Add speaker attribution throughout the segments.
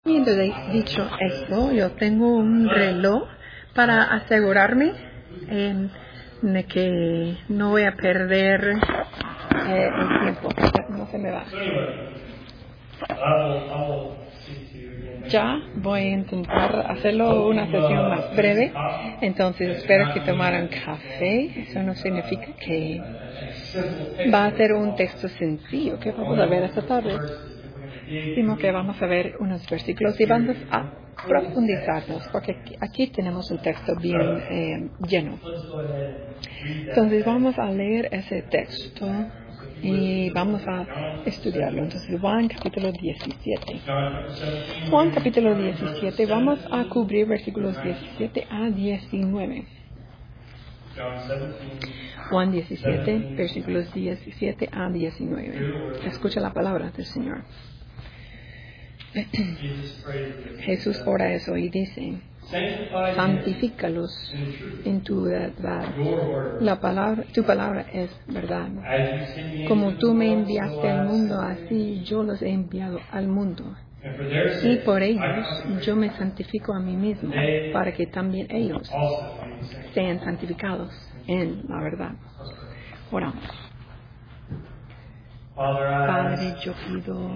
Speaker 1: Y entonces, dicho esto, yo tengo un reloj para asegurarme de que no voy a perder el tiempo. No se me va. Ya voy a intentar hacerlo una sesión más breve. Entonces espero que tomaran café. Eso no significa que va a ser un texto sencillo que vamos a ver esta tarde, sino que vamos a ver unos versículos y vamos a profundizarnos, porque aquí tenemos un texto bien lleno. Entonces vamos a leer ese texto y vamos a estudiarlo. Entonces Juan capítulo 17. Juan capítulo 17, vamos a cubrir versículos 17 a 19. Juan 17, versículos 17 a 19. Escucha la palabra del Señor. Jesús ora eso y dice: santifícalos en tu verdad. Tu palabra es verdad. Como tú me enviaste al mundo, así yo los he enviado al mundo. Y por ellos yo me santifico a mí mismo, para que también ellos sean santificados en la verdad. Oramos. Padre, yo pido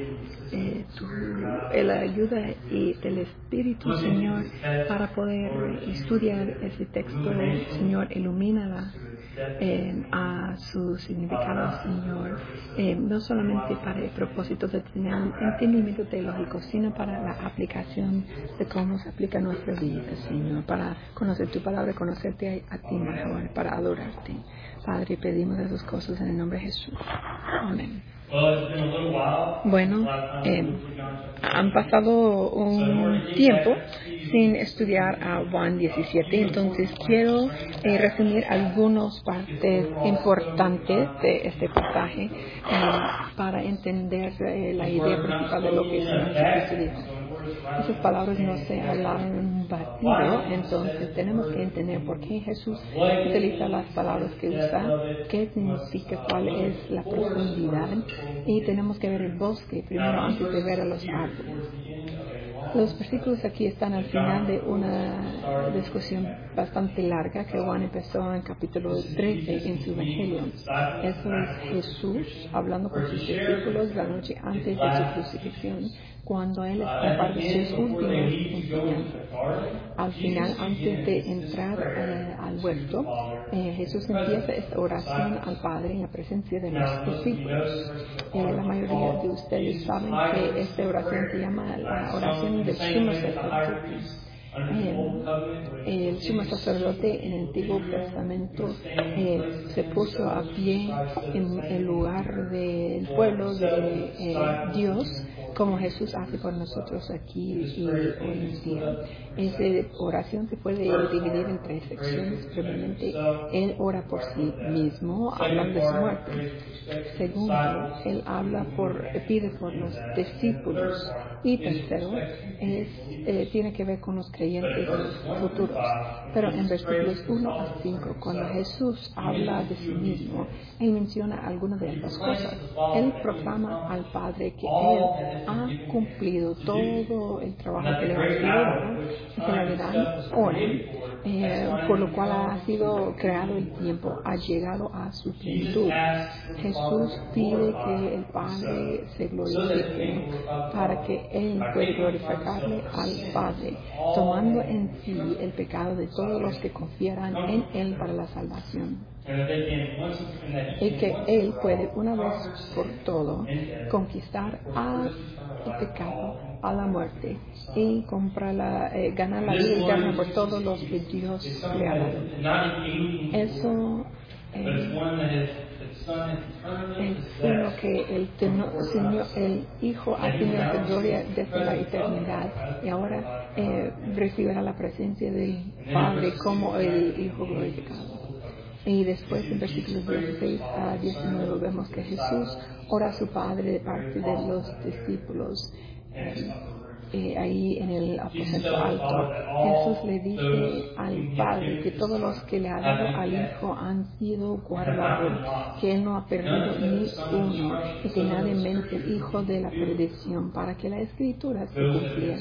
Speaker 1: la ayuda del Espíritu, Señor, para poder estudiar ese texto. Señor, ilumínala a su significado, Señor, no solamente para el propósito de tener un entendimiento teológico, sino para la aplicación de cómo se aplica nuestra vida, Señor, para conocer tu palabra, conocerte a ti mejor, para adorarte. Padre, pedimos esas cosas en el nombre de Jesús. Amén. Bueno, han pasado un tiempo sin estudiar a Juan 17, entonces quiero resumir algunas partes importantes de este pasaje para entender la idea principal de lo que Jesucristo dijo. Esas palabras no se hablaron en un vacío, entonces tenemos que entender por qué Jesús utiliza las palabras que usa, qué significa, cuál es la profundidad, y tenemos que ver el bosque primero antes de ver a los árboles. Los versículos aquí están al final de una discusión bastante larga que Juan empezó en capítulo 13 en su Evangelio. Eso es Jesús hablando con sus discípulos la noche antes de su crucifixión, cuando Él comparte sus últimas enseñanzas. Al final, antes de entrar al huerto, Jesús empieza esta oración al Padre en la presencia de los discípulos. La mayoría de ustedes saben que esta oración se llama la oración del sumo sacerdote. El sumo sacerdote en el Antiguo Testamento se puso a pie en el lugar del pueblo de Dios, como Jesús hace por nosotros aquí y hoy en día. Esa oración se puede dividir en tres secciones. Primeramente, Él ora por sí mismo, hablando de su muerte. Segundo, Él pide por los discípulos. Y tercero, tiene que ver con los creyentes futuros. Pero en versículos 1 a 5, cuando Jesús habla de sí mismo, Él menciona algunas de estas cosas. Él proclama al Padre que Él ha cumplido todo el trabajo que le ha sido dado, y que le dan hora, por lo cual ha sido creado el tiempo, ha llegado a su plenitud. Jesús pide que el Padre se glorifique para que Él pueda glorificarle al Padre, tomando en sí el pecado de todos los que confiaran en Él para la salvación. Y que Él puede una vez por todo conquistar al pecado, a la muerte, y ganar la vida eterna por todos los que Dios le ha dado. Eso es lo que el Hijo ha tenido en gloria desde la eternidad, y ahora recibirá la presencia del Padre como el Hijo glorificado. Y después en versículos 16 a 19 vemos que Jesús ora a su Padre de parte de los discípulos. ahí en el aposento alto, Jesús le dice al Padre que todos los que le ha dado al Hijo han sido guardados, que Él no ha perdido ni uno, y que nadie menos el Hijo de la perdición, para que la Escritura se cumpliera.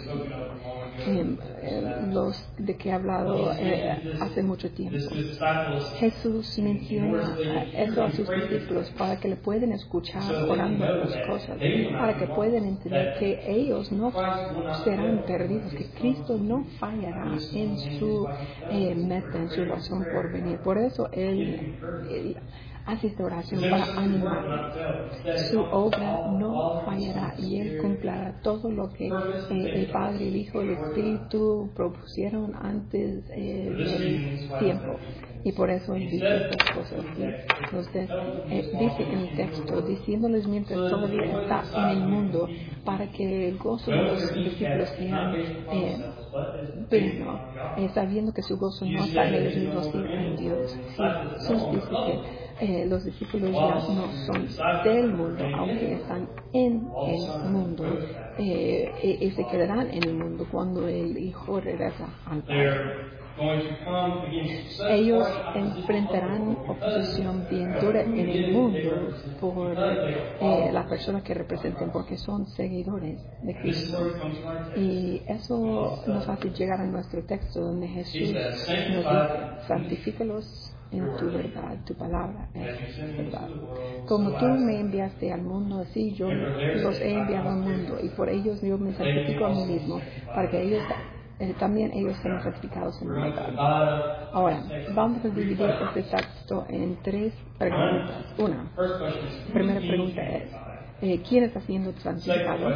Speaker 1: Los de que he hablado hace mucho tiempo. Jesús menciona eso a sus discípulos para que le puedan escuchar orando las cosas, para que puedan entender que ellos no serán perdidos, que Cristo no fallará en su meta, en su razón por venir. Por eso Él hace esta oración para animar. Su obra no fallará y Él cumplirá todo lo que el Padre, el Hijo y el Espíritu propusieron antes del tiempo. Y por eso Él dice estas cosas. Dice en el texto, diciéndoles mientras todavía está en el mundo, para que el gozo de los discípulos sean pleno, sabiendo que su gozo no está en ellos mismos, sino en Dios. Sí, Jesús dice que los discípulos ya no son del mundo, aunque están en el mundo, y se quedarán en el mundo cuando el Hijo regresa al Padre. Ellos enfrentarán oposición bien dura en el mundo por la persona que representen, porque son seguidores de Cristo. Y eso nos hace llegar a nuestro texto donde Jesús nos dice: santifícalos en tu verdad, tu palabra es verdad. Como tú me enviaste al mundo, así yo los he enviado al mundo, y por ellos yo me santifico a mí mismo, para que ellos también ellos sean santificados en la verdad. Ahora, vamos a dividir este texto en 3 preguntas. Primera pregunta es, ¿quién está siendo santificado?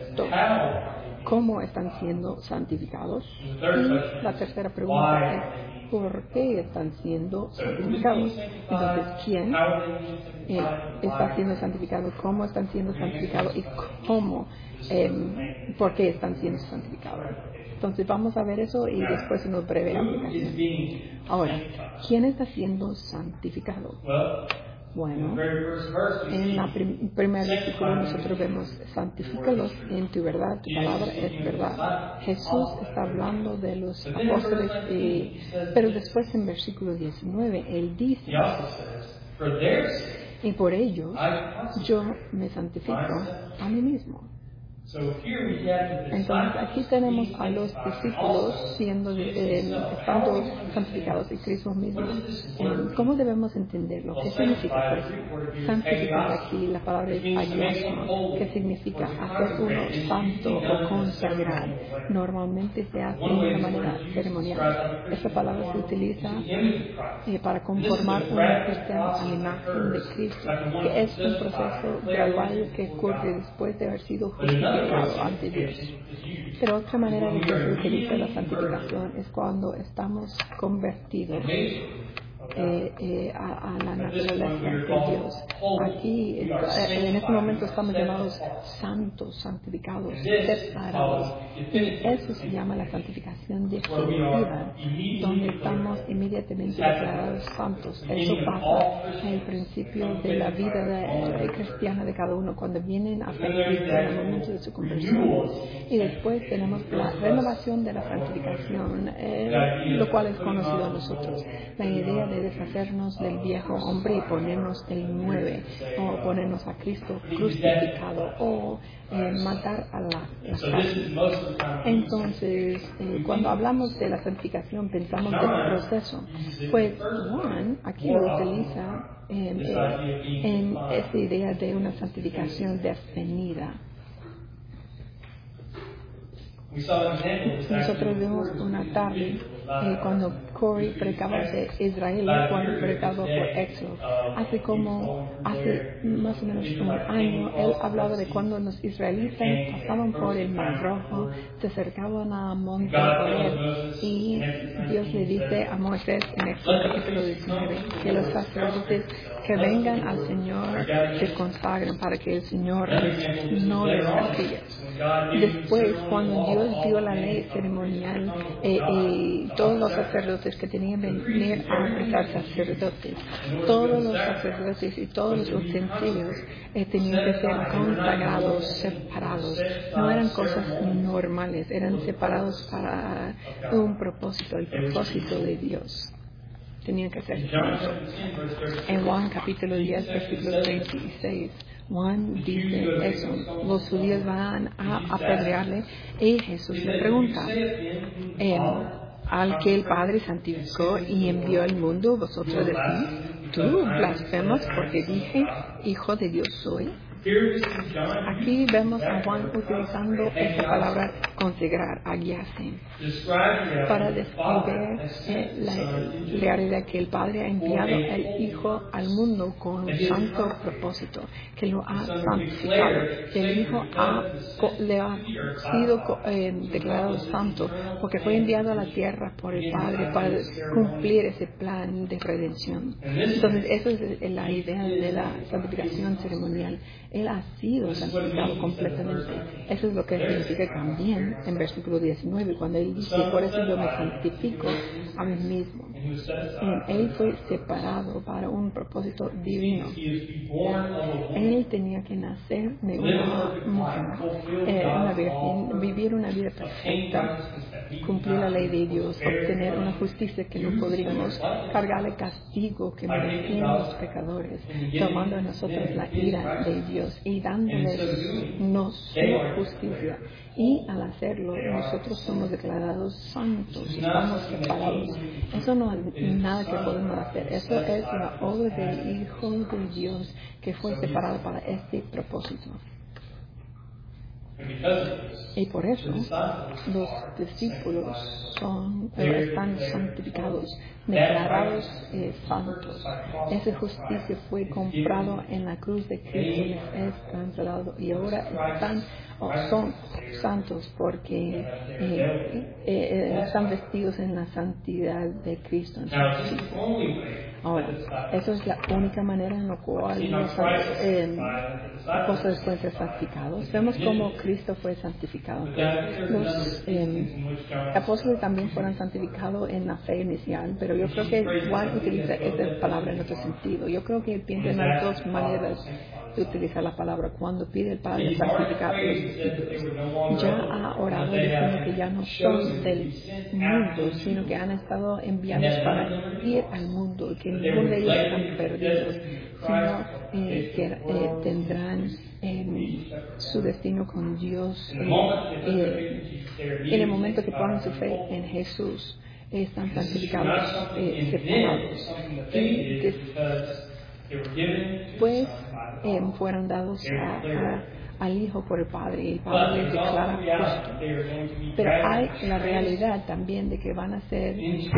Speaker 1: ¿Cómo están siendo santificados? Y la tercera pregunta es, ¿por qué están siendo santificados? Entonces, ¿quién está siendo santificado? ¿Cómo están siendo santificados? ¿Y por qué están siendo santificados? Entonces vamos a ver eso y después una breve aplicación. Ahora, ¿quién está siendo santificado? Bueno, en la primer versículo nosotros vemos: santifícalos en tu verdad, tu palabra es verdad. Jesús está hablando de los apóstoles, pero después en versículo 19 Él dice: y por ellos yo me santifico a mí mismo. Entonces aquí tenemos a los discípulos estando santificados y Cristo mismo. ¿Cómo debemos entenderlo? ¿Qué significa pues santificar aquí? La palabra es agiosmo, que significa hacer uno santo o consagrar. Normalmente se hace de una manera ceremonial. Esta palabra se utiliza para conformar un cristiano a la imagen de Cristo, que es un proceso gradual que ocurre después de haber sido justificado ante Dios. Pero otra manera de que se utiliza la santificación es cuando estamos convertidos a la naturaleza de Dios. Aquí, en este momento, estamos llamados santos, santificados, separados. Y eso se llama la santificación definitiva, donde estamos inmediatamente declarados santos. Eso pasa en el principio de la vida cristiana de cada uno, cuando vienen a Cristo en el momento de su conversión. Y después tenemos la renovación de la santificación, lo cual es conocido a nosotros. La idea de deshacernos del viejo hombre y ponernos el nuevo, o ponernos a Cristo crucificado, o matar a la carne. Entonces, cuando hablamos de la santificación, pensamos del proceso. Pues Juan aquí lo utiliza en esta idea de una santificación definida. Nosotros vimos una tarde cuando Corey predicaba de Israel, cuando predicaba por Éxodo. Hace más o menos un año, él hablaba de cuando los israelitas pasaban por el Mar Rojo, se acercaban a Monte Horeb, y Dios le dice a Moisés en Éxodo capítulo 19 que los sacerdotes que vengan al Señor se consagren para que el Señor no les castigue. Después, cuando Dios Dios dio la ley ceremonial y todos los sacerdotes que tenían que venir a prestar sacerdotes, todos los sacerdotes y todos los utensilios tenían que ser consagrados, separados. No eran cosas normales, eran separados para un propósito, el propósito de Dios. Tenían que ser santos. En Juan capítulo 10, versículo 36, Juan dice eso. Los judíos van a apedrearle y Jesús le pregunta, al que el Padre santificó y envió al mundo, vosotros decís, tú blasfemas porque dije, Hijo de Dios soy. Aquí vemos a Juan utilizando esta palabra consagrar, agiase, para describir la realidad que el Padre ha enviado al Hijo al mundo con un santo propósito, que lo ha santificado, que el Hijo le ha sido declarado santo, porque fue enviado a la tierra por el Padre para cumplir ese plan de redención. Entonces, eso es la idea de la santificación ceremonial. Él ha sido santificado completamente. Eso es lo que significa también en versículo 19, cuando él dice, por eso yo me santifico a mí mismo. Él fue separado para un propósito divino. Él tenía que nacer de una mujer, una virgen, vivir una vida perfecta, cumplir la ley de Dios, obtener una justicia que no podríamos, cargarle castigo que merecían los pecadores, tomando a nosotros la ira de Dios y dándoles su justicia. Y al hacerlo, nosotros somos declarados santos, estamos separados. Eso no es nada que podemos hacer. Eso es la obra del Hijo de Dios que fue separado para este propósito. Y por eso los discípulos están santificados, declarados santos. Esa justicia fue comprado en la cruz de Cristo, les es cancelado y ahora son santos porque están vestidos en la santidad de Cristo. Ahora, eso es la única manera en la cual los apóstoles pueden ser santificados. Vemos cómo Cristo fue santificado. Los apóstoles también fueron santificados en la fe inicial, pero yo creo que Juan utiliza esa palabra en otro sentido. Yo creo que él piensa en las dos maneras de utilizar la palabra. Cuando pide el Padre santificar a los discípulos, ya ha orado diciendo que ya no son del mundo, sino que han estado enviados para ir al mundo, que ninguno de ellos están perdidos, sino que tendrán su destino con Dios. En el momento que ponen su fe en Jesús, están santificados, separados. Y después fueron dados al Hijo por el Padre, y el Padre les declara justo. Pero hay la realidad también de que van a ser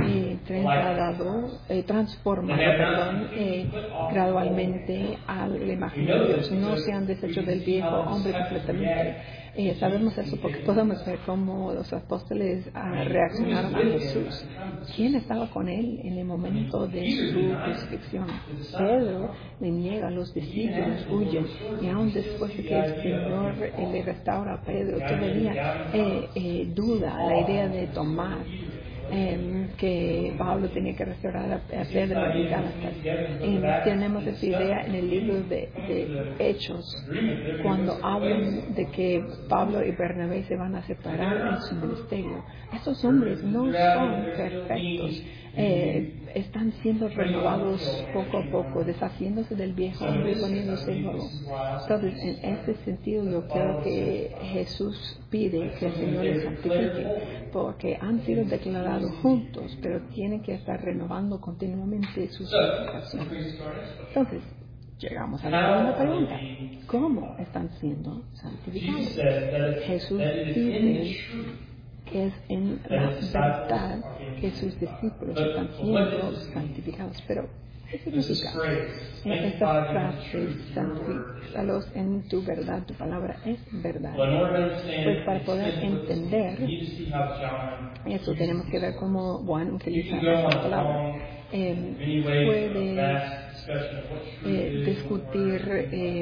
Speaker 1: transformados gradualmente a la imagen de Dios. No se han deshecho del viejo hombre completamente. Sabemos eso porque podemos ver cómo los apóstoles reaccionaron a Jesús. ¿Quién estaba con él en el momento de su crucifixión? Pedro le niega, los discípulos huyen, y aún después de que el Señor le restaura a Pedro, todavía duda la idea de tomar que Pablo tenía que restaurar a Pedro y Gálatas. Tenemos esa idea en el libro de Hechos, cuando hablan de que Pablo y Bernabé se van a separar en su ministerio. Estos hombres no son perfectos. Están siendo renovados poco a poco, deshaciéndose del viejo hombre y poniéndose nuevo. Entonces, en este sentido, yo creo que Jesús pide que el Señor les santifique, porque han sido declarados juntos, pero tienen que estar renovando continuamente su santificación. Entonces, llegamos a la segunda pregunta: ¿cómo están siendo santificados? Jesús pide que es en la verdad que sus discípulos están siendo santificados. Pero, ¿qué significa esta frase, santifícalos en tu verdad? Tu palabra es verdad. Pues para poder entender eso, tenemos que ver cómo Juan utiliza esta palabra. Puede discutir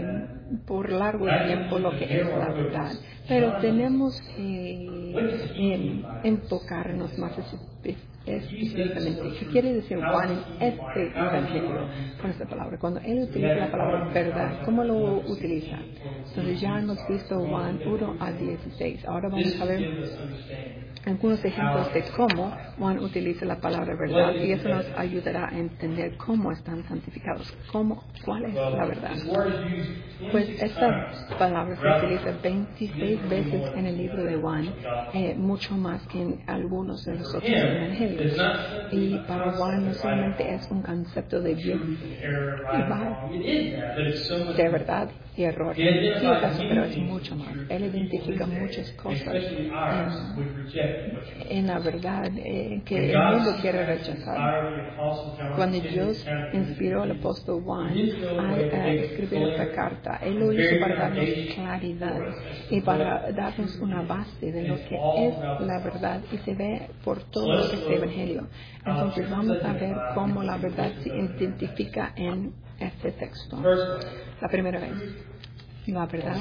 Speaker 1: por largo tiempo lo que es la verdad, pero tenemos que enfocarnos más específicamente. ¿Qué quiere decir Juan en este evangelio con esta palabra? Cuando él utiliza la palabra verdad, ¿cómo lo utiliza? Entonces ya hemos visto Juan 1 a 16. Ahora vamos a ver algunos ejemplos de cómo Juan utiliza la palabra verdad, y eso nos ayudará a entender cómo están santificados, cuál es la verdad. Pues esta palabra se utiliza 26 veces en el libro de Juan, mucho más que en algunos de los otros evangelios. Y para Juan no solamente es un concepto de bien y mal, de verdad y error. Sí es eso, pero es mucho más. Él identifica muchas cosas en la verdad que el mundo quiere rechazar. Cuando Dios inspiró al apóstol Juan a escribir esta carta, Él lo hizo para darnos claridad y para darnos una base de lo que es la verdad, y se ve por todo este evangelio. Entonces vamos a ver cómo la verdad se identifica en este texto. La primera vez, la verdad.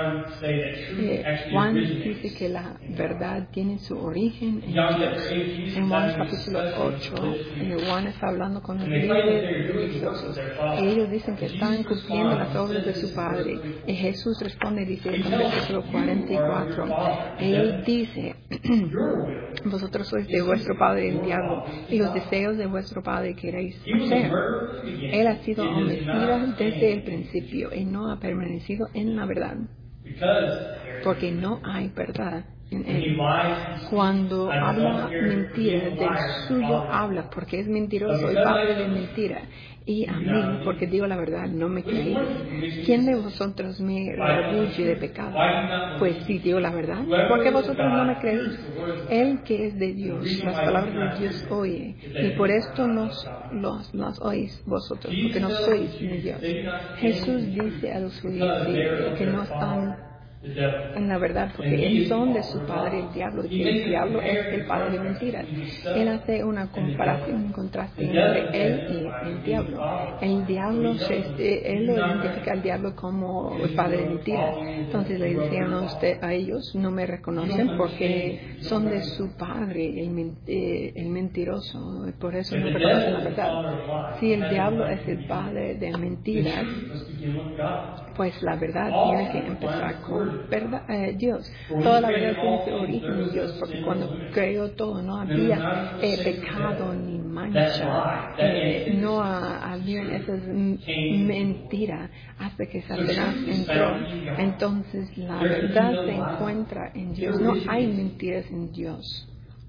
Speaker 1: Juan dice que la verdad tiene su origen en Dios. En Juan capítulo 8, Juan está hablando con los líderes religiosos. Ellos dicen que están cumpliendo las obras de su Padre. Y Jesús responde, dice en versículo 44, Él dice, vosotros sois de vuestro padre el diablo, y los deseos de vuestro padre queréis hacer. Él ha sido homicida desde el principio y no ha permanecido en la verdad, porque no hay verdad en él. Cuando habla mentira, del suyo habla, porque es mentiroso y padre de mentira. Y a mí, porque digo la verdad, no me creéis. ¿Quién de vosotros me rebulle de pecado? Pues si digo la verdad, ¿por qué vosotros no me creéis? Él que es de Dios, las palabras de Dios oye, y por esto las oís vosotros, porque no sois de Dios. Jesús dice a los judíos que no están en la verdad, porque son de su padre el diablo, y el diablo es el padre de mentiras. Él hace una comparación, un contraste entre él y el diablo. El diablo, él lo identifica al diablo como el padre de mentiras. Entonces le decían a ellos, no me reconocen porque son de su padre, el mentiroso, y por eso no reconocen la verdad. Si el diablo es el padre de mentiras, pues la verdad tiene que empezar con verdad, Dios. Toda la verdad tiene su origen en Dios, porque cuando creó todo no había pecado ni mancha, no había esas mentiras hasta que Satanás entró. Entonces la verdad se encuentra en Dios, no hay mentiras en Dios.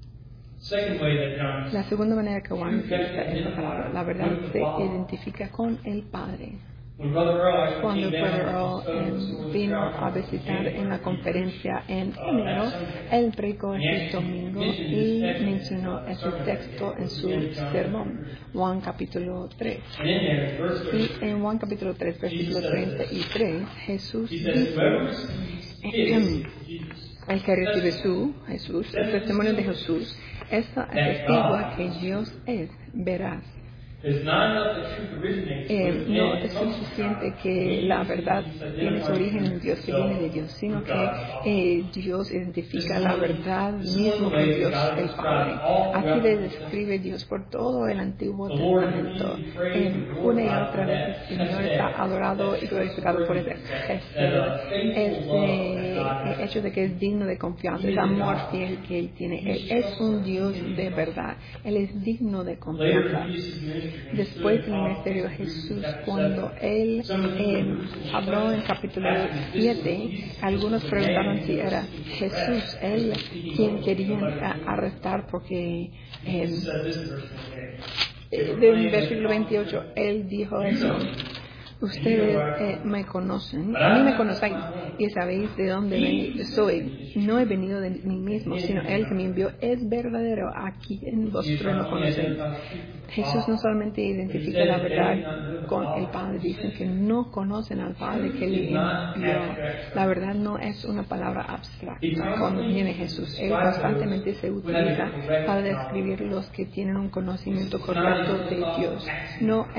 Speaker 1: La segunda manera que Juan utiliza esta palabra, la verdad se identifica con el Padre. Cuando el Brother Earl vino a visitar en la conferencia en enero, él predicó ese domingo y mencionó ese texto en su sermón, Juan capítulo 3. Y en Juan capítulo 3, versículo 33, Jesús dice, el que recibe Jesús, el testimonio de Jesús, esta atestigua que Dios es veraz. No es suficiente que la verdad tiene su origen en Dios, que viene de Dios, sino que Dios identifica la verdad mismo con Dios el Padre. Así le describe Dios por todo el Antiguo Testamento. Una y otra vez el Señor está adorado y glorificado por ese hecho de que es digno de confianza, el amor fiel que Él tiene. Él es un Dios de verdad. Él es digno de confianza. Después del ministerio de Jesús, cuando Él habló en capítulo 7, algunos preguntaron si era Jesús, Él quien querían arrestar, porque en versículo 28 Él dijo eso. Ustedes me conocen, a mí me conocéis y sabéis de dónde soy. No he venido de mí mismo, sino Él que me envió es verdadero, a quien vosotros no conocéis. Jesús no solamente identifica la verdad con el Padre, dicen que no conocen al Padre que le envió. La verdad no es una palabra abstracta cuando viene Jesús. Él constantemente se utiliza para describir los que tienen un conocimiento correcto de Dios. No es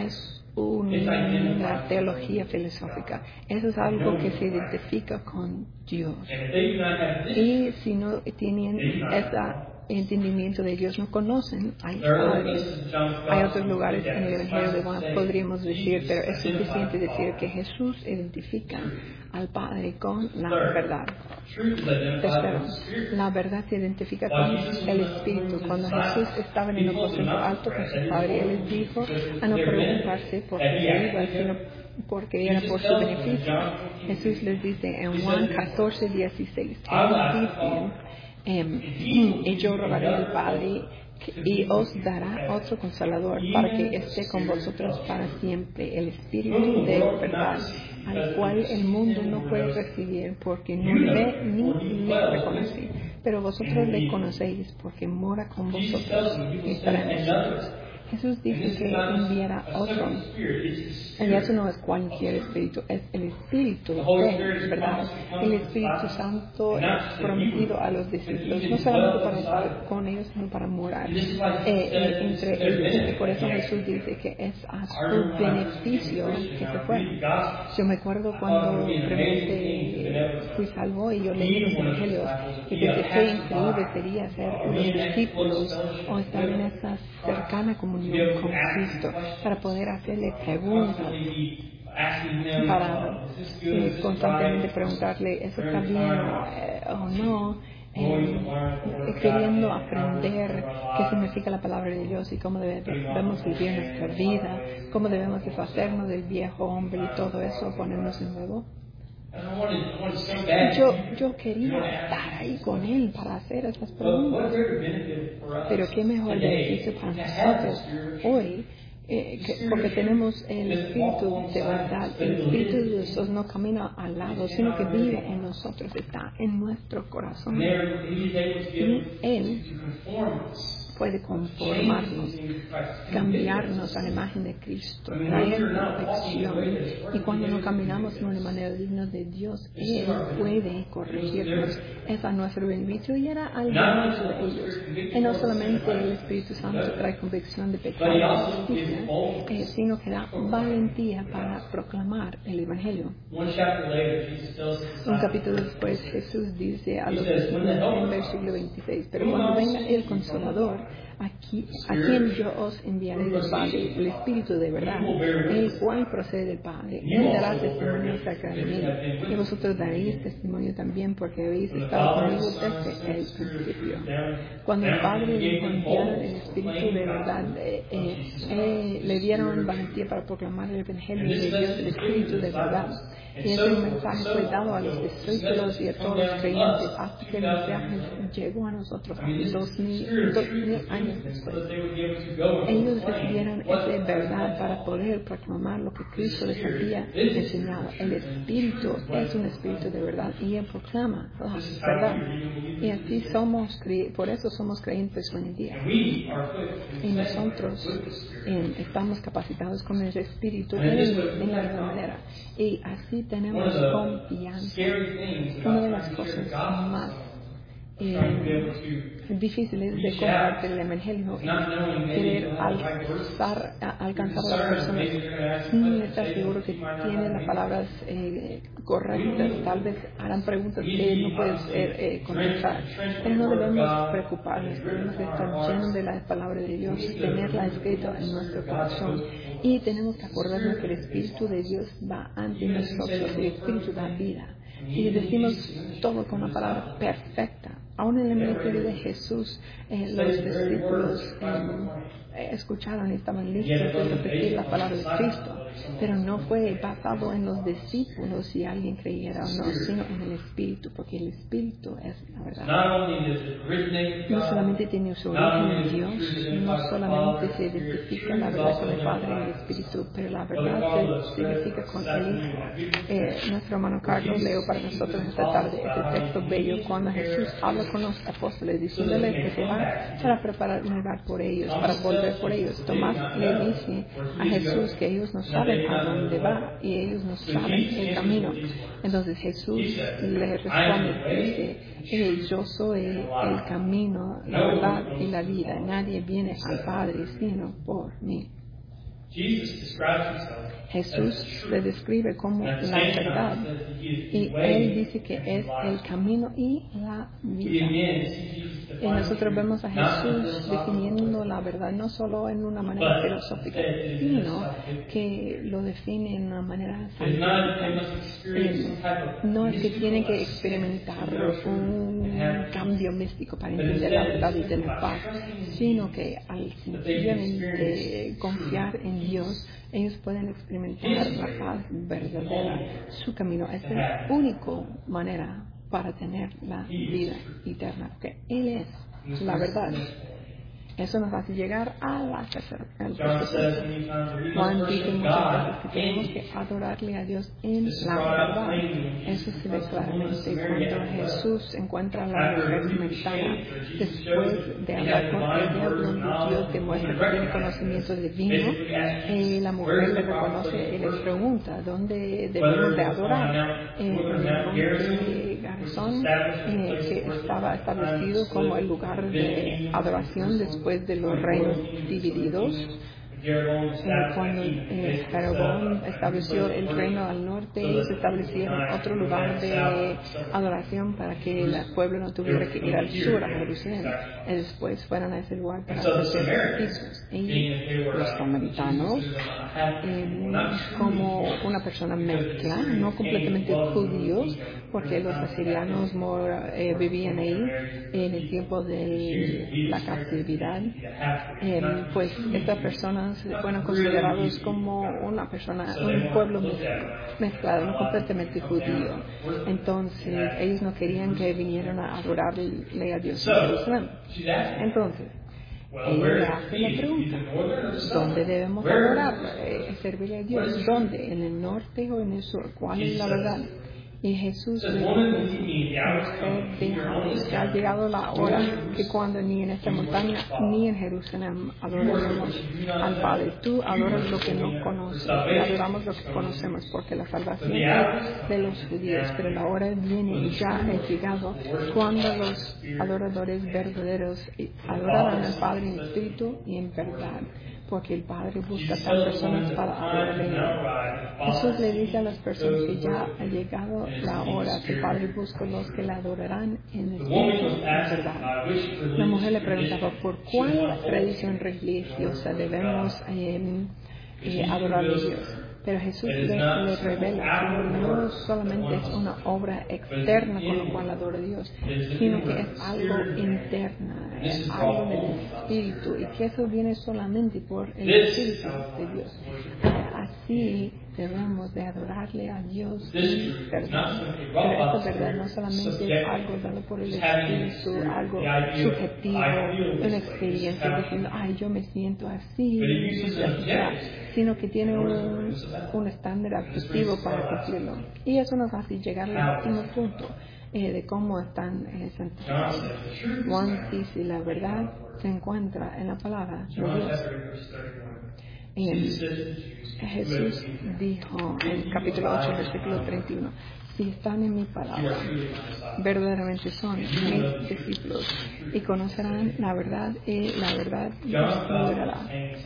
Speaker 1: una teología filosófica. Eso es algo que se identifica con Dios. Y si no tienen ese entendimiento de Dios, no conocen al Padre. Hay otros lugares en el Evangelio de Juan, podríamos decir, pero es suficiente decir que Jesús identifica al Padre con la verdad. Tercero, la verdad se identifica con el Espíritu. Cuando Jesús estaba en el aposento alto con su Padre, Él les dijo a no preocuparse por qué iba, sino porque era por su beneficio. Jesús les dice en Juan 14:16, Él dice, y yo rogaré al Padre y os dará otro consolador para que esté con vosotros para siempre, el Espíritu de verdad, al cual el mundo no puede recibir porque no le ve ni le reconoce, pero vosotros le conocéis porque mora con vosotros y estará en vosotros. Jesús dice que enviará otro. Y eso no es cualquier espíritu, es el Espíritu de verdad. El Espíritu Santo es prometido a los discípulos, no solamente para estar con ellos, sino para morar entre ellos. Y por eso Jesús dice que es a su beneficio que se fue. Yo me acuerdo cuando realmente fui salvo y yo leí los evangelios y pensé qué increíble sería ser discípulos o estar en esa cercana comunión con Cristo para poder hacerle preguntas, para constantemente preguntarle ¿eso está bien o no? Queriendo aprender qué significa la palabra de Dios y cómo debemos vivir nuestra vida, cómo debemos deshacernos del viejo hombre y todo eso, ponernos en nuevo. Yo quería estar ahí con él para hacer esas preguntas, pero qué mejor beneficio para nosotros hoy, porque tenemos el Espíritu de verdad. El Espíritu de Dios no camina al lado, sino que vive en nosotros, está en nuestro corazón. Y Él puede conformarnos, cambiarnos a la imagen de Cristo, traer perfección. Y cuando no caminamos de una manera digna de Dios, Él puede corregirnos. Es a nuestro beneficio y era al beneficio de ellos. Y no solamente el Espíritu Santo trae convicción de pecado y justicia, sino que da valentía para proclamar el Evangelio. Un capítulo después, Jesús dice a los discípulos en el versículo 26, pero cuando venga el Consolador, a quien yo os enviaré del Padre, el Espíritu de verdad, el cual procede del Padre, Él dará testimonio acerca de mí, y vosotros daréis testimonio también porque habéis estado conmigo desde el principio. Cuando el Padre le enviaron el Espíritu de verdad, le dieron valentía para proclamar el Evangelio de Dios, el Espíritu de verdad. Y ese mensaje fue dado a los discípulos y a todos los creyentes hasta que el mensaje llegó a nosotros 2000 años después. Ellos recibieron esa verdad para poder proclamar lo que Cristo les había enseñado. El Espíritu es un Espíritu de verdad y Él proclama la verdad. Y así por eso somos creyentes hoy en día. Y nosotros estamos capacitados con el Espíritu en la misma manera. Y así tenemos confianza. Una de las cosas más difíciles de compartir el Evangelio es querer alcanzar a las personas sin estar seguro que tienen las palabras correctas. Tal vez harán preguntas que no puedes contestar, pero no debemos preocuparnos. Debemos estar llenos de la palabra de Dios, tenerla escrita en nuestro corazón. Y tenemos que acordarnos que el Espíritu de Dios va ante nosotros, el Espíritu da vida. Y decimos todo con una palabra perfecta. Aún en el ministerio de Jesús, los discípulos escucharon y estaban listos de repetir la palabra de Cristo, pero no fue basado en los discípulos si alguien creyera o no, sino en el Espíritu, porque el Espíritu es la verdad. No solamente tiene su origen en Dios, no solamente se identifica la verdad con el Padre y el Espíritu, pero la verdad se identifica con el Hijo. Nuestro hermano Carlos leo para nosotros esta tarde este texto bello cuando Jesús habla con los apóstoles diciéndoles que se va para preparar un lugar por ellos, para volver por ellos. Tomás le dice a Jesús que ellos no saben a dónde va y ellos no saben el camino. Entonces Jesús le responde, dice, yo soy el camino, la verdad y la vida. Nadie viene al Padre sino por mí. Jesús se describe como la verdad y Él dice que es el camino y la vida. Y nosotros vemos a Jesús definiendo la verdad no solo en una manera filosófica, sino que lo define en una manera científica. No es que tiene que experimentar un cambio místico para entender la verdad y tener paz, sino que al sencillamente confiar en Dios, ellos pueden experimentar la paz verdadera. Su camino es la única manera para tener la vida eterna, porque Él es la verdad. Eso nos hace llegar a la tercera. Juan dice muchas veces que tenemos que adorarle a Dios en la verdad. Eso se ve claramente cuando Jesús encuentra a la mujer samaritana. Después de hablar con ella, donde Dios demuestra que tiene conocimiento divino, la mujer le reconoce y le pregunta dónde debemos de adorar. En el monte Garizón, que estaba establecido como el lugar de adoración después de los reinos divididos. Cuando Jeroboam estableció el reino al norte, ellos establecieron otro lugar de adoración para que el pueblo no tuviera que ir al sur, a Jerusalén. Y después fueron a ese lugar para hacer sacrificios. Y los samaritanos, como una persona mezcla, no completamente judíos, porque los asirianos vivían ahí en el tiempo de la cautividad, pues estas personas fueron considerados como un pueblo mezclado, no completamente judío. Entonces ellos no querían que vinieran a adorarle a Dios en Jerusalén. Entonces ella le hace la pregunta: ¿dónde debemos adorar, servirle a Dios? ¿Dónde? ¿En el norte o en el sur? ¿Cuál es la verdad? Y Jesús le dijo: ha llegado la hora que cuando ni en esta montaña ni en Jerusalén adoraremos al Padre. Tú adoras lo que no conoces, y adoramos lo que conocemos, porque la salvación es de los judíos. Pero la hora viene y ya ha llegado cuando los adoradores verdaderos adorarán al Padre en espíritu y en verdad, porque el Padre busca tal personas para adorarle. Jesús le dice a las personas que ya ha llegado la hora, que el Padre busca los que le adorarán en espíritu y en verdad. La mujer le preguntaba por cuál tradición religiosa debemos adorar a Dios. Pero Jesús le revela que no solamente es una obra externa con la cual adora a Dios, sino que es algo interno, es algo del Espíritu, y que eso viene solamente por el Espíritu de Dios. Así debemos de adorarle a Dios en verdad. Pero esta verdad no solamente es algo dado por el Espíritu, algo subjetivo, una experiencia diciendo: ay, yo me siento así, sino que tiene un estándar objetivo para cumplirlo. Y eso nos hace llegar al último punto de cómo están santificados. Juan dice: la verdad se encuentra en la palabra de Dios. Jesús dijo en capítulo 8, versículo 31: si están en mi palabra, verdaderamente son mis discípulos, y conocerán la verdad, y la verdad los liberará.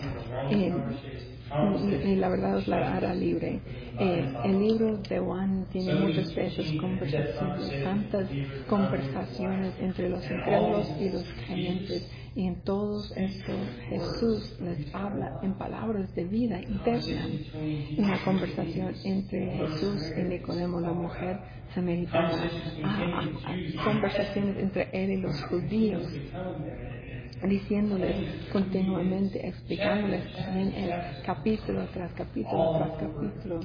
Speaker 1: Y la verdad os la hará libre. El libro de Juan tiene muchas veces conversaciones, tantas conversaciones entre los incrédulos y los creyentes, y en todos estos Jesús les habla en palabras de vida interna. Una conversación entre Jesús y Nicodemo, la mujer samaritana, conversaciones entre él y los judíos, diciéndoles continuamente, explicándoles en el capítulo tras capítulo tras capítulo.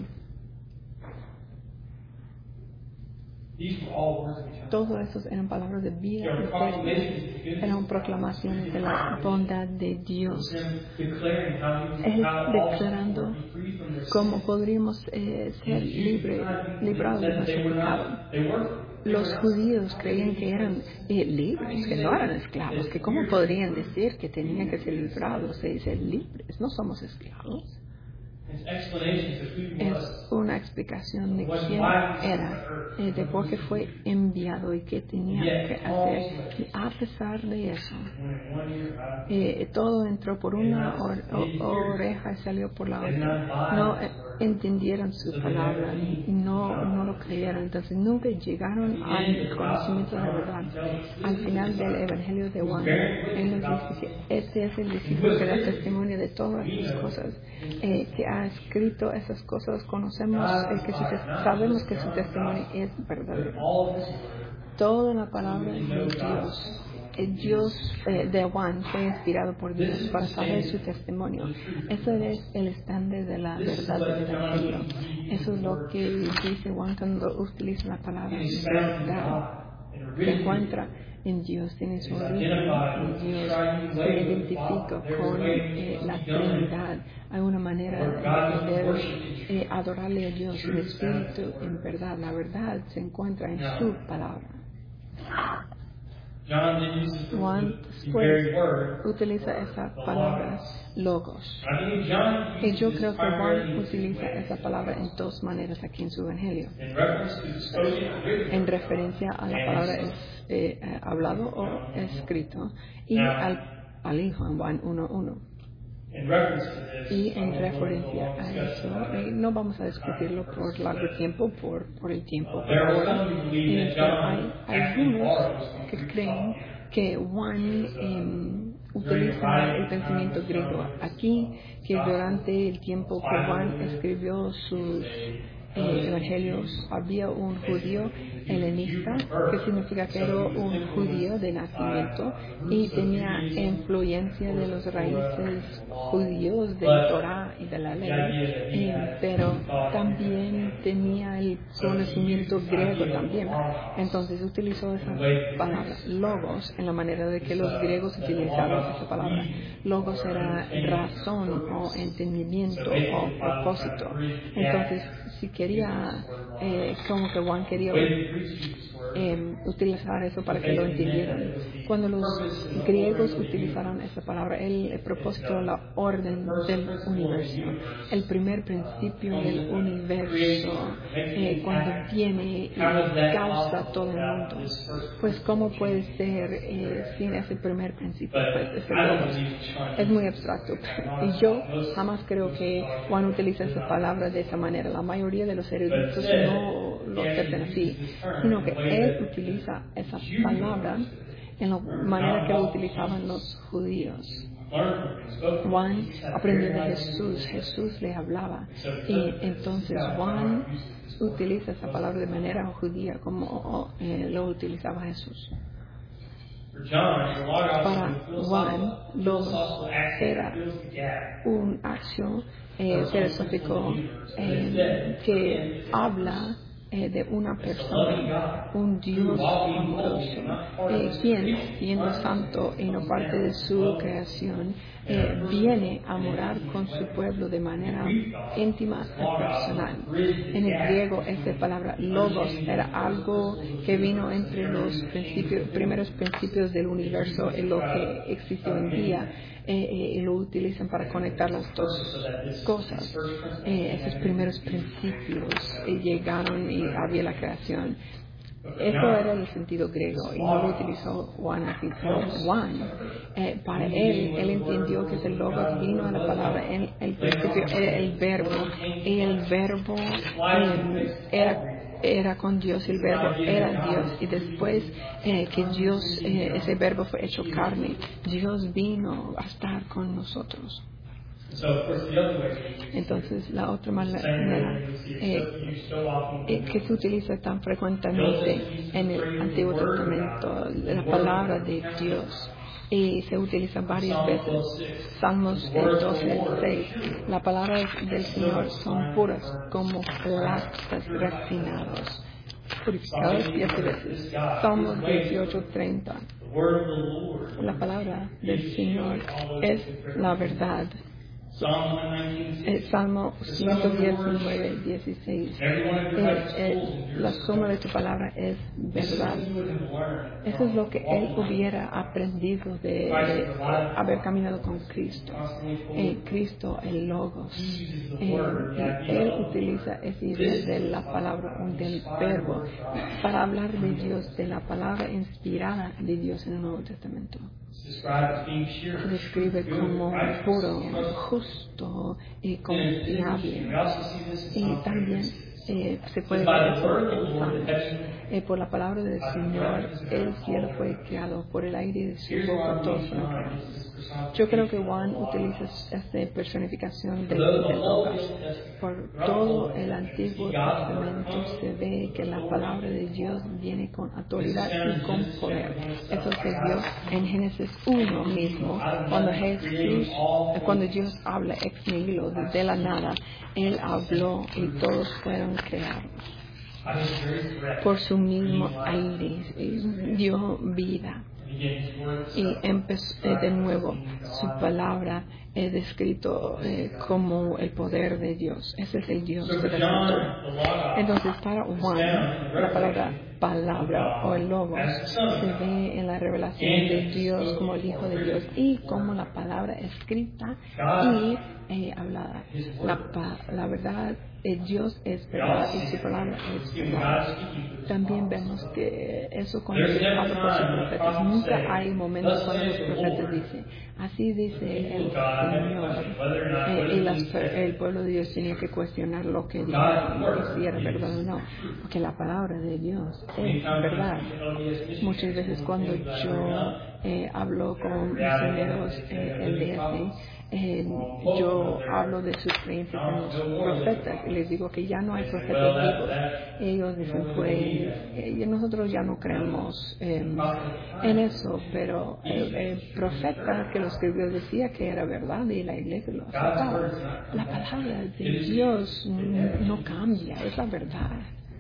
Speaker 1: Todo eso eran palabras de vida eterna, eran proclamaciones de la bondad de Dios. Él declarando cómo podríamos ser librados de nuestro pecado. Los judíos creían que eran libres, que no eran esclavos, que cómo podrían decir que tenían que ser librados y ser libres. No somos esclavos. Es una explicación de quién era, de por qué fue enviado y qué tenía que hacer. Y a pesar de eso, todo entró por una oreja y salió por la otra. No entendieron su palabra, no lo creyeron. Entonces nunca llegaron al conocimiento de la verdad. Al final del Evangelio de Juan, él nos dice que este es el discípulo que da testimonio de todas las cosas, que ha escrito esas cosas. Conocemos, sabemos que su testimonio es verdadero. Toda la palabra de Dios, de Juan fue inspirado por Dios para saber su testimonio. Eso es el estándar de la verdad del Evangelio. Eso es lo que dice Juan cuando utiliza la palabra verdad. Se encuentra en Dios, tiene su origen en Dios, se identifica con la Trinidad. Hay una manera de poder adorarle a Dios, el Espíritu en verdad. La verdad se encuentra en su palabra. Juan después utiliza esa palabra logos. Y yo creo que Juan utiliza esa palabra en dos maneras aquí en su Evangelio. En referencia a la palabra hablado o escrito y al Hijo en Juan 1:1. Y en referencia a eso, no vamos a discutirlo por largo tiempo, por el tiempo, por ahora. Hay algunos que creen que Juan utiliza el pensamiento griego aquí, que durante el tiempo que Juan escribió sus evangelios había un judío helenista, que significa que era un judío de nacimiento y tenía influencia de los raíces judíos del Torah y de la ley, pero también tenía el conocimiento griego también. Entonces utilizó esa palabra logos en la manera de que los griegos utilizaban esa palabra. Logos era razón o entendimiento o propósito. Entonces, si quería, como que Juan quería utilizar eso para que lo entendieran. Cuando los griegos utilizaron esa palabra, el propósito de la orden del universo, el primer principio del universo, cuando viene y causa todo el mundo, pues ¿cómo puede ser sin ese primer principio? Pues ese logos es muy abstracto y yo jamás creo que Juan utiliza esa palabra de esa manera. La mayoría de los eruditos no lo aceptan así, sino que él utiliza esa palabra en la manera que lo utilizaban los judíos. Juan aprendió de Jesús, Jesús le hablaba y entonces Juan utiliza esa palabra de manera judía como lo utilizaba Jesús. Para Juan, logos era una acción filosófico que habla de una persona, un Dios amoroso, quien, siendo santo y no parte de su creación, viene a morar con su pueblo de manera íntima y personal. En el griego, esta palabra logos era algo que vino entre los primeros principios del universo y lo que existe hoy en día. Y lo utilizan para conectar las dos cosas. Esos primeros principios llegaron y había la creación. Eso era el sentido griego y no lo utilizó Juan así. Pero Juan, para él entendió que el logos vino a la palabra en el principio, era el verbo, y el verbo era con Dios, el verbo era Dios, y después que Dios, ese verbo fue hecho carne, Dios vino a estar con nosotros. Entonces, la otra manera que se utiliza tan frecuentemente en el Antiguo Testamento, la palabra de Dios, y se utiliza varias veces. Salmos 12:6. La palabra del Señor son puras como flaxes refinados, purificados 7 veces. Salmos 18:30. La palabra del Señor es la verdad. Salmo 119, 16. La suma de tu palabra es verdad. Eso es lo que él hubiera aprendido de haber caminado con Cristo. Cristo, el Logos. Él utiliza esa idea de la palabra, del verbo, para hablar de Dios, de la palabra inspirada de Dios en el Nuevo Testamento. Se describe como puro, justo y confiable. Y también se puede ver eso en Salmos. Por la palabra del Señor, el cielo fue creado, por el aire de su boca todos fueron creados. Yo creo que Juan utiliza esta personificación de Logos. Por todo el Antiguo Testamento se ve que la palabra de Dios viene con autoridad y con poder. Eso se vio en Génesis 1 mismo, cuando Dios habla ex nihilo, de la nada. Él habló y todos fueron creados. Por su mismo aire dio vida. Y empezó de nuevo su palabra es descrito como el poder de Dios. Ese es el Dios de la escritura. Entonces para Juan la palabra o el Logos se ve en la revelación de Dios como el Hijo de Dios y como la palabra escrita y hablada. La verdad, Dios es verdad y su palabra es verdad. También vemos que eso cuando se habla por sus profetas, nunca hay momentos cuando los profetas dicen, así dice el Señor, y el pueblo de Dios tenía que cuestionar lo que dijeron, si era verdad o no, porque la palabra de Dios es verdad. Muchas veces cuando yo hablo con misioneros LDS, yo hablo de sus creencias en los profetas y les digo que ya no hay profetas vivos. Ellos dicen, pues nosotros ya no creemos en eso, pero el profeta que lo escribió decía que era verdad y la iglesia lo aceptaba. La palabra de Dios no cambia, es la verdad.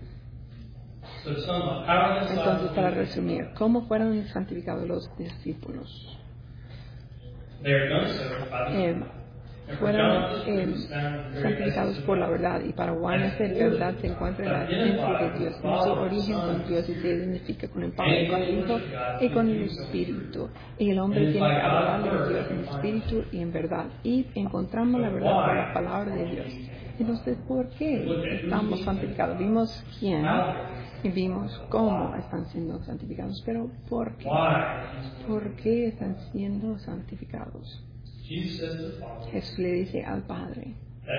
Speaker 1: Entonces, para resumir, ¿cómo fueron santificados los discípulos? Fueron santificados por la verdad, y para Juan esa verdad se encuentra en la esencia de Dios, en su origen con Dios, y se identifica con el Padre, con el Hijo y con el Espíritu. Y el hombre tiene que adorarle a Dios en espíritu y en verdad, y encontramos la verdad por la palabra de Dios. Entonces, ¿por qué estamos santificados? Vimos quién y vimos cómo están siendo santificados, pero ¿por qué? ¿Por qué están siendo santificados? Jesús le dice al Padre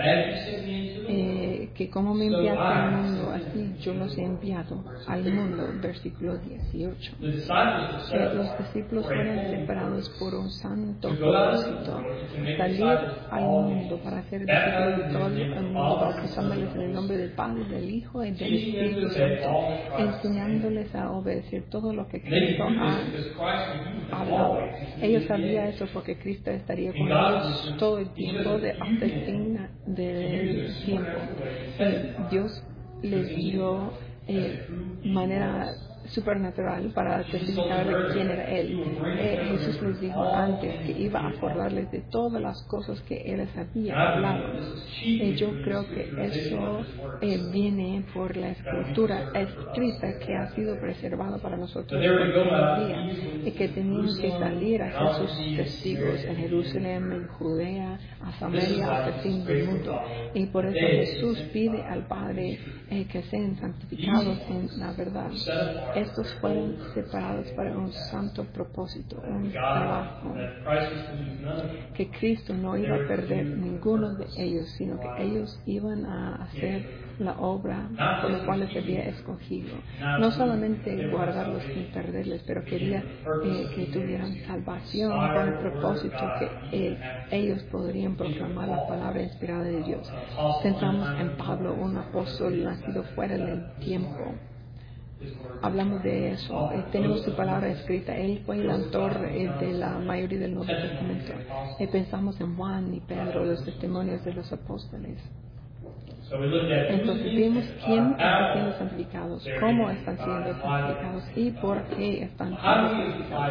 Speaker 1: que como me enviaste al mundo, así yo los he enviado al mundo. Versículo 18. Los discípulos fueron separados por un santo propósito, salir al mundo para ser discípulos de todo el mundo, bautizándoles en el nombre del Padre, del Hijo y del Espíritu Santo, enseñándoles a obedecer todo lo que Cristo ha hablado. Ellos sabían eso porque Cristo estaría con ellos todo el tiempo hasta el fin del tiempo. Dios les dio manera supernatural para testificar de quién era Él. Jesús les dijo antes que iba a acordarles de todas las cosas que Él les había hablado. Yo creo que eso viene por la escritura escrita que ha sido preservada para nosotros hoy en día, y que tenían que salir a ser sus testigos en Jerusalén, en Judea, a Samaria, hasta el fin del mundo. Y por eso Jesús pide al Padre que sean santificados en la verdad. Estos fueron separados para un santo propósito, un trabajo, que Cristo no iba a perder ninguno de ellos, sino que ellos iban a hacer la obra por la cual les había escogido. No solamente guardarlos sin perderles, pero quería que tuvieran salvación con el propósito que ellos podrían proclamar la palabra inspirada de Dios. Pensamos en Pablo, un apóstol nacido fuera del tiempo. Hablamos de eso, tenemos su palabra escrita. Él fue el autor de la mayoría del Nuevo Testamento. Pensamos en Juan y Pedro, los testimonios de los apóstoles. Entonces vimos quién está siendo santificados, cómo están siendo santificados y por qué están siendo santificados.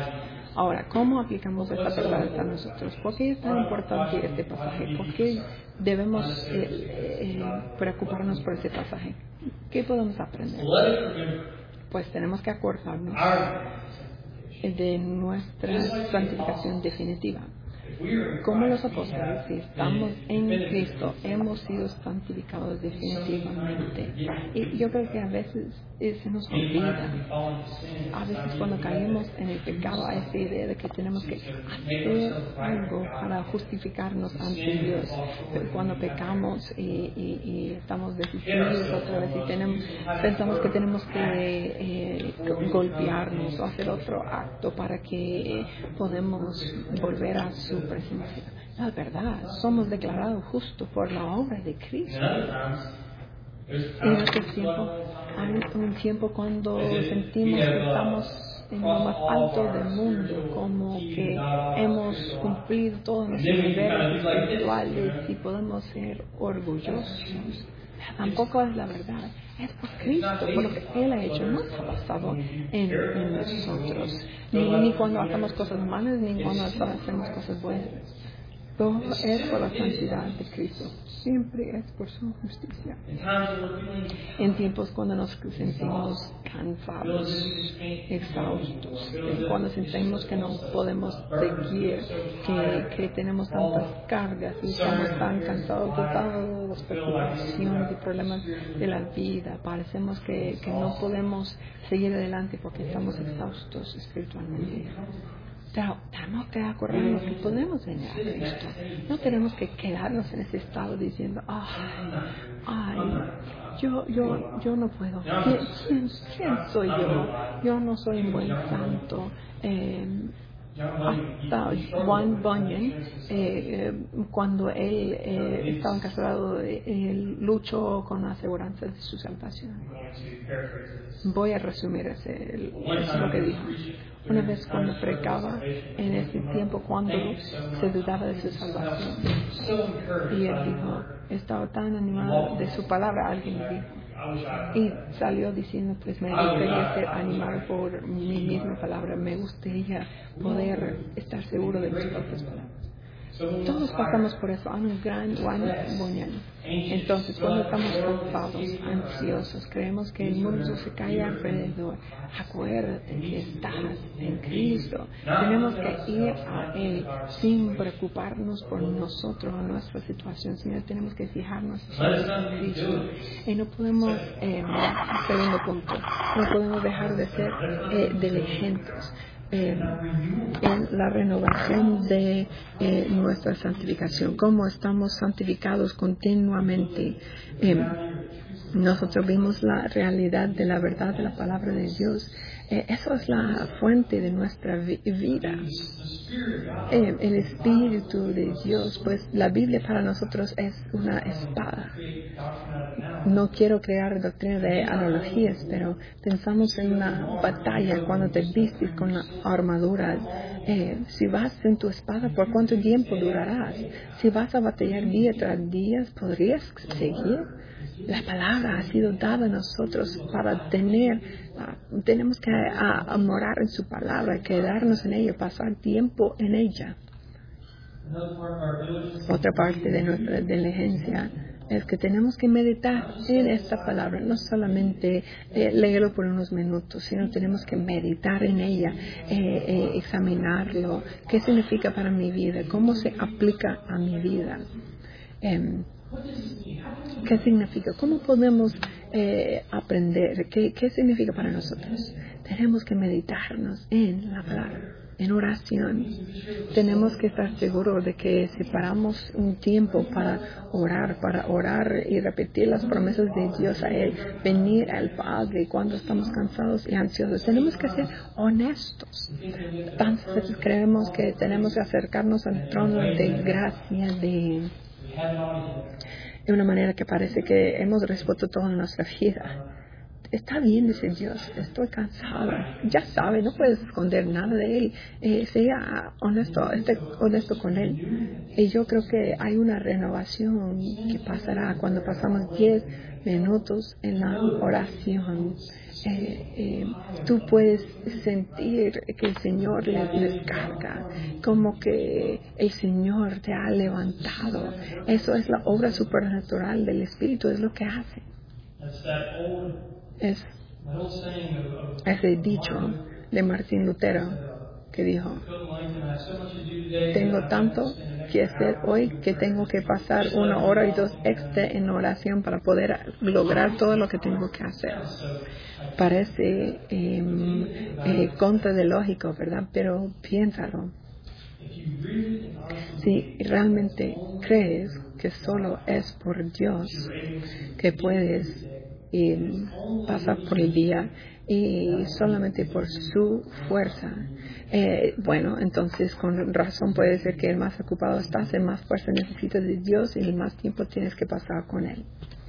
Speaker 1: Ahora, ¿cómo aplicamos esta verdad a nosotros? ¿Por qué es tan importante este pasaje? ¿Por qué debemos preocuparnos por este pasaje? ¿Qué podemos aprender? Pues tenemos que acordarnos de nuestra santificación definitiva. Como los apóstoles, si estamos en Cristo, hemos sido santificados definitivamente. Y yo creo que a veces se nos olvida. A veces cuando caemos en el pecado hay esta idea de que tenemos que hacer algo para justificarnos ante Dios. Pero cuando pecamos y estamos decididos otra vez y pensamos que tenemos que golpearnos o hacer otro acto para que podamos volver a su presencia. No es verdad, somos declarados justos por la obra de Cristo. En otro tiempo, hay un tiempo cuando sentimos que estamos en lo más alto del mundo, como que hemos cumplido todos nuestros niveles espirituales y podemos ser orgullosos. Tampoco es la verdad. Es por Cristo, por lo que Él ha hecho. No está basado en nosotros. Ni cuando hacemos cosas malas, ni cuando hacemos cosas buenas. Todo es por la santidad de Cristo. Siempre es por su justicia. En tiempos cuando nos sentimos cansados, exhaustos, cuando sentimos que no podemos seguir, que tenemos tantas cargas y estamos tan cansados de todas las preocupaciones y problemas de la vida, parecemos que no podemos seguir adelante porque estamos exhaustos espiritualmente. Tenemos que acordarnos que podemos venir a Cristo. No tenemos que quedarnos en ese estado diciendo, yo no puedo. ¿Quién soy yo? Yo no soy un buen santo. Hasta Juan Bunyan, cuando él estaba encarcelado, él luchó con la aseguranza de su salvación. Voy a resumir eso es lo que dijo. Una vez cuando predicaba, en ese tiempo cuando se dudaba de su salvación, y él dijo, estaba tan animado de su palabra, alguien le dijo, y salió diciendo, pues me gustaría ser animado por mi misma palabra, me gustaría poder estar seguro de mis propias palabras. Todos pasamos por eso, a un gran Bunyan. Entonces, cuando estamos cansados, ansiosos, creemos que el mundo se cae alrededor, acuérdate que estás en Cristo. Tenemos que ir a Él sin preocuparnos por nosotros o nuestra situación, sino tenemos que fijarnos en Cristo. Y no podemos, segundo punto, no podemos dejar de ser diligentes. En la renovación de nuestra santificación, cómo estamos santificados continuamente. Nosotros vimos la realidad de la verdad de la palabra de Dios. Eso es la fuente de nuestra vida. El Espíritu de Dios, pues la Biblia para nosotros es una espada. No quiero crear doctrina de analogías, pero pensamos en una batalla cuando te vistes con la armadura. Si vas en tu espada, ¿por cuánto tiempo durarás? Si vas a batallar día tras día, ¿podrías seguir? La palabra ha sido dada a nosotros para tenemos que morar en su palabra, quedarnos en ella, pasar tiempo en ella. Otra parte de nuestra diligencia es que tenemos que meditar en esta palabra, no solamente leerlo por unos minutos, sino tenemos que meditar en ella, examinarlo, qué significa para mi vida, cómo se aplica a mi vida. ¿Qué significa? ¿Cómo podemos aprender? ¿Qué significa para nosotros? Tenemos que meditarnos en la palabra, en oración. Tenemos que estar seguros de que separamos un tiempo para orar y repetir las promesas de Dios a Él, venir al Padre cuando estamos cansados y ansiosos. Tenemos que ser honestos. Tantas veces creemos que tenemos que acercarnos al trono de gracia de una manera que parece que hemos resuelto toda nuestra vida. está bien, dice Dios, estoy cansado. Ya sabe, no puedes esconder nada de Él. Sea honesto, esté honesto con Él. Y yo creo que hay una renovación que pasará cuando pasamos 10 minutos en la oración. Tú puedes sentir que el Señor les carga, como que el Señor te ha levantado. Eso es la obra supernatural del Espíritu, es lo que hace. Es ese dicho de Martín Lutero que dijo: tengo tanto que hacer hoy que tengo que pasar 1 hora y 2 extra en oración para poder lograr todo lo que tengo que hacer. Parece contra de lógico, ¿verdad? Pero piénsalo. Si realmente crees que solo es por Dios que puedes pasar por el día y solamente por su fuerza, bueno, entonces con razón puede ser que el más ocupado estás, el más fuerza necesitas de Dios y el más tiempo tienes que pasar con Él.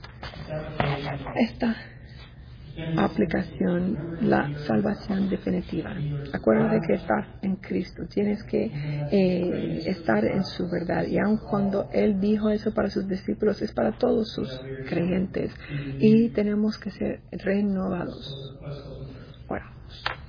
Speaker 1: Esta aplicación, la salvación definitiva. Acuérdate que estás en Cristo, tienes que estar en su verdad, y aun cuando Él dijo eso para sus discípulos, es para todos sus creyentes, y tenemos que ser renovados. Oramos.